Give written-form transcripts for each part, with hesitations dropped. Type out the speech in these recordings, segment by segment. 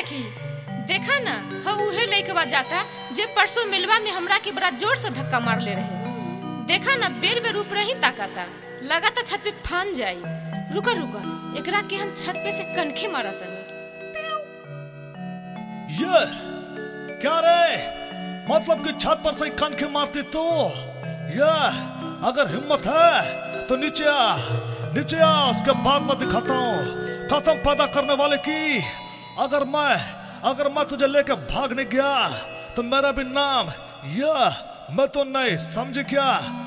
सखी देखा ना हम उहे लेके बा जाता जे परसों मिलवा में हमरा के बड़ा जोर से धक्का मार ले रहे। देखा ना बेर बेर ऊपर ही ताकाता, लगाता छत पे फान जाई। रुका रुका एकरा के हम छत पे से कनखे मारा तनी। ये क्या रे, मतलब कि छत पर से कनखे मारते तो ये अगर हिम्मत है तो नीचे आ, नीचे आ, उसके बाद मैं दिखाता हूँ कसम पैदा करने वाले की। अगर मैं तुझे लेके भागने गया तो मेरा भी नाम यह मैं तो नहीं, समझे क्या?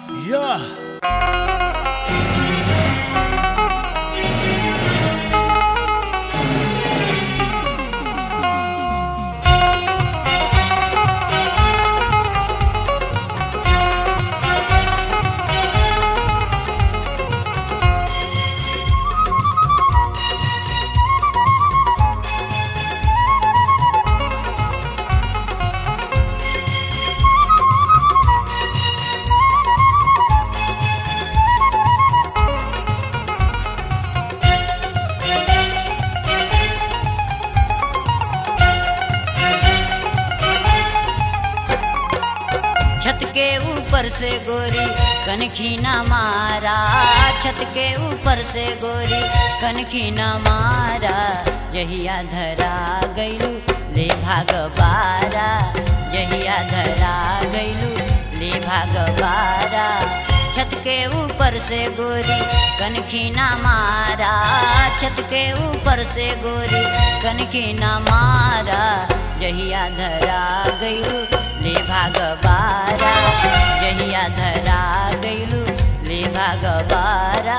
छत के ऊपर से गोरी कनखी ना मारा, छत के ऊपर से गोरी कनखी ना मारा। जहिया धरा गईलू ले भाग बारा, जहिया धरा गईलू ले भाग बारा। छत के ऊपर से गोरी कनखी ना मारा, छत के ऊपर से गोरी कनखी ना मारा। जहिया धरा गईलू ले भाग बारा, जहिया धरा गईलू ले भाग बारा।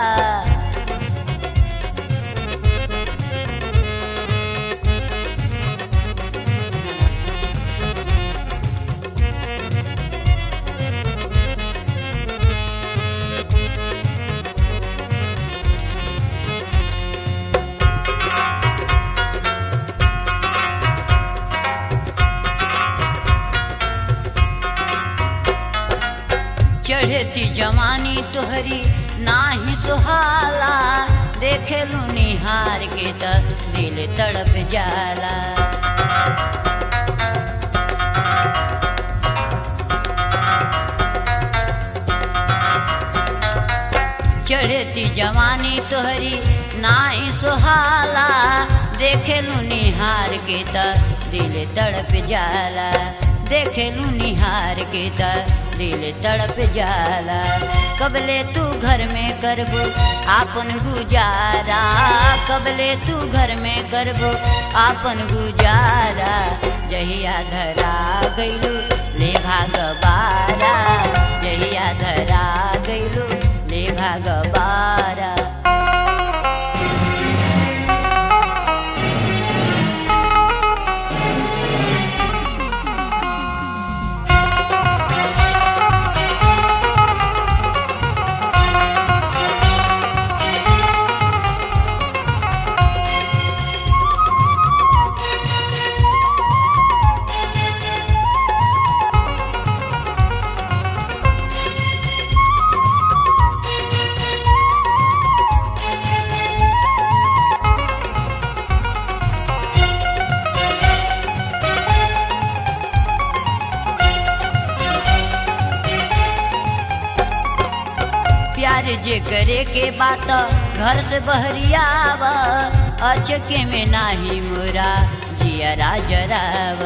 चढ़ती जवानी तोहरी नाही सुहाला, देखेलू निहार के त दिल तड़प जाला। चढ़ती जवानी तोहरी नाही सुहाला, देखेलू निहार के त दिल तड़प जाला, देखेलू निहार के त दिल तड़प जाला। कबले तू घर में करबू आपन गुजारा, कबले तू घर में करबू आपन गुजारा। जहिया धरा गईलू ले भाग बारा, जहिया धरा गईलू ले भाग बारा। प्यार जे करे के बात घर से बहरियाव, अचके में नाही मोरा जियरा जराव।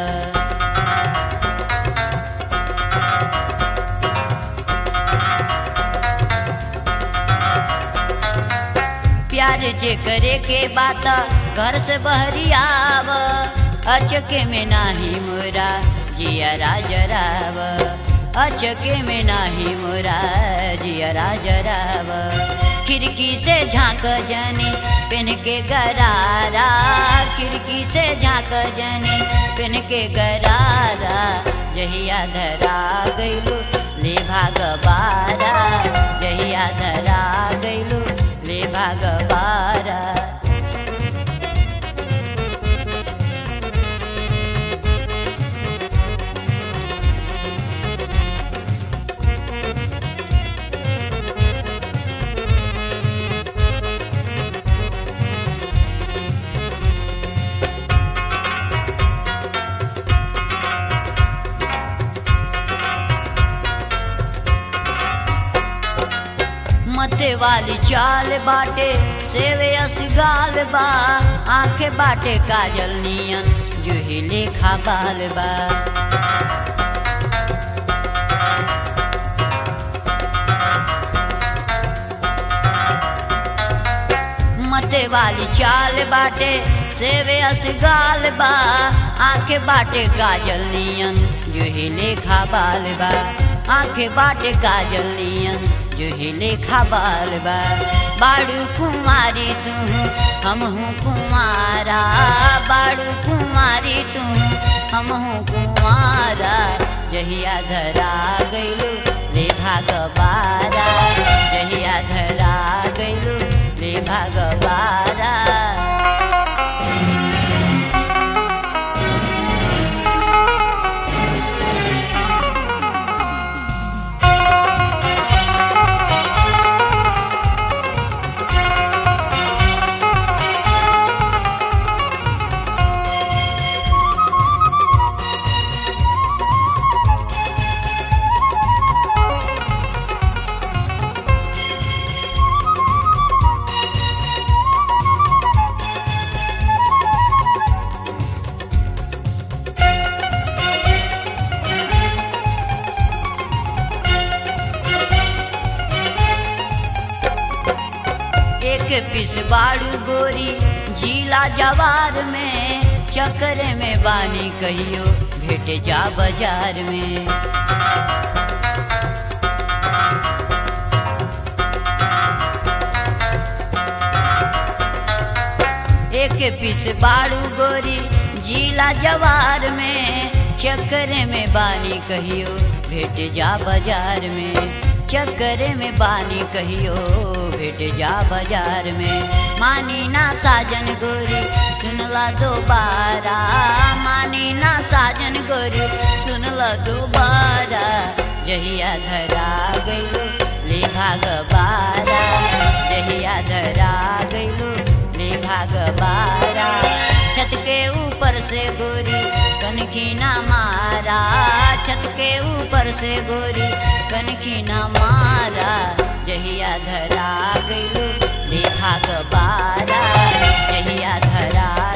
प्यार जे करे के बात घर से बहरियाव, अचके में नाही मोरा जियरा जराव, अचके में नाही मोरा जियरा जराव। खिड़की से झांक जनी पेन के गरारा, खिड़की से झांक जनी पेन के गरारा। जहिया धरा गईलू ले भाग बारा, जहिया धरा गईलू ले भाग बारा। मते वाली चाल बाटे सेवे असगाल बा आंखें बाटे काजल नियन जूही लेखा बाल बा मते वाली चाल बाटे सेवे असगाल बा आंखें बाटे काजल नियन जूही लेखा बाल बा आंखें बाटे काजल नियन जूही लेखा बाल बा बाड़ू कुमारी तू हम हूँ कुमारा बाड़ू कुमारी तू हम हूँ कुमारा जहिया धरा गइलू रे भागबारा जहिया धरा गइलू रे भागबारा पिस बाड़ू गोरी जिला जवार में चक्कर में बानी कहियो भेटे जा बाजार में एक पिस बाड़ू गोरी जिला जवार में चक्कर में बानी कहियो भेटे जा बाजार में चक्कर में बानी कहियो भेट जा बाजार में मानी ना साजन गोरी सुनला दोबारा मानी ना साजन गोरी सुनला दोबारा जहिया धरा गइलू ले भागबारा जहिया धरा गइलू ले भागबारा छत के ऊपर से गोरी कनखी ना मारा छत के ऊपर से गोरी कनखी ना मारा जहिया धरा गइलू रे भागबारा जहिया धरा